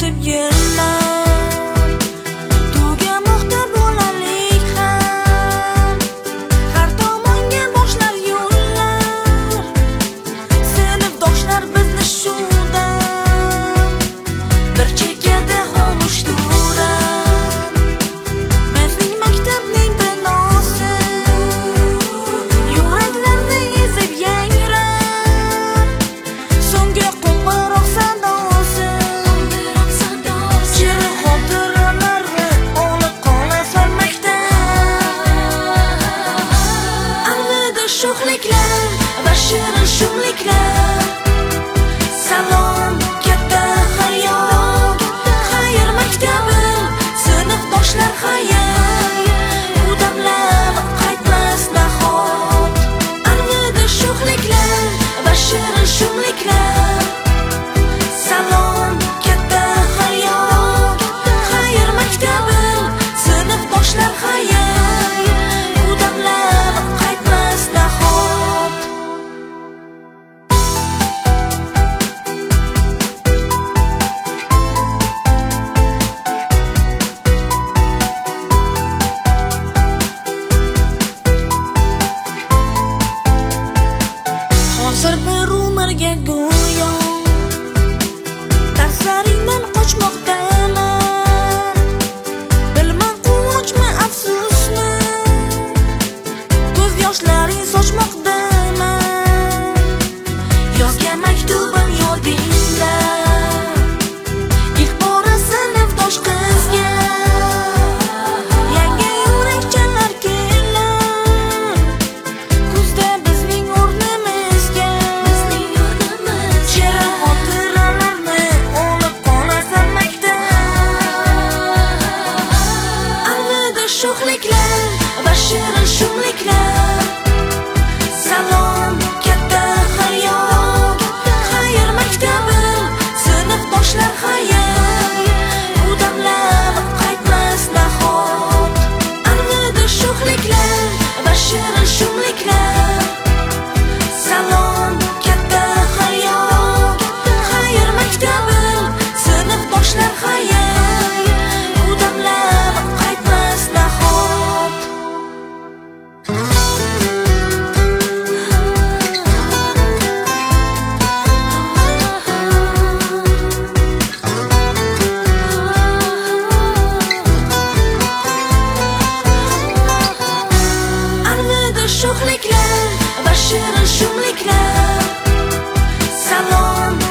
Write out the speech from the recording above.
o'tib yillar, tugamoqda bolalik ham, har tomonga boshlar yo'llar, sinfdoshlar bizni shundan bir chekkada xomush turar. Bizning maktabning binosi yuraklarni ezib yangrar, so'nggi qo'ng'iroq sadosi shirin xotiralarni olib qolasan maktab. Alvida sho'xliklar va shirin shumliklar, salom katta hayot, xayr maktabim, sinfdoshlar xayr, bu damlar qaytmas nahot. Alvida sho'xliklar va shirin shumliklar, salom katta hayot, xayr maktabim, sinfdoshlar xayr, bu damlar qaytmas nahot. Hozir bir umrga go'yo darslaringdan qochmoqdaman, bilmam quvonchmi afsusmi, ko'z yoshlaring sochmoqdaman. Yozgan maktubim yodingda, ilk bora sinfdosh qizga, yangi yurakchalar kelar, kuzda bizning o'rnimizga, shirin xotiralarni olib qolasan maktab. Alvida sho'xliklar va shirin shumliklar, salom katta hayot, xayr maktabim, sinfdoshlar xayr, bu damlar qaytmas nahot. Alvida sho'xliklar va shirin shumliklar, salom katta hayot, xayr maktabim, sinfdoshlar xayr, bu damlar qaytmas nahot. Alvida sho'xliklar va shirin shumliklar, salom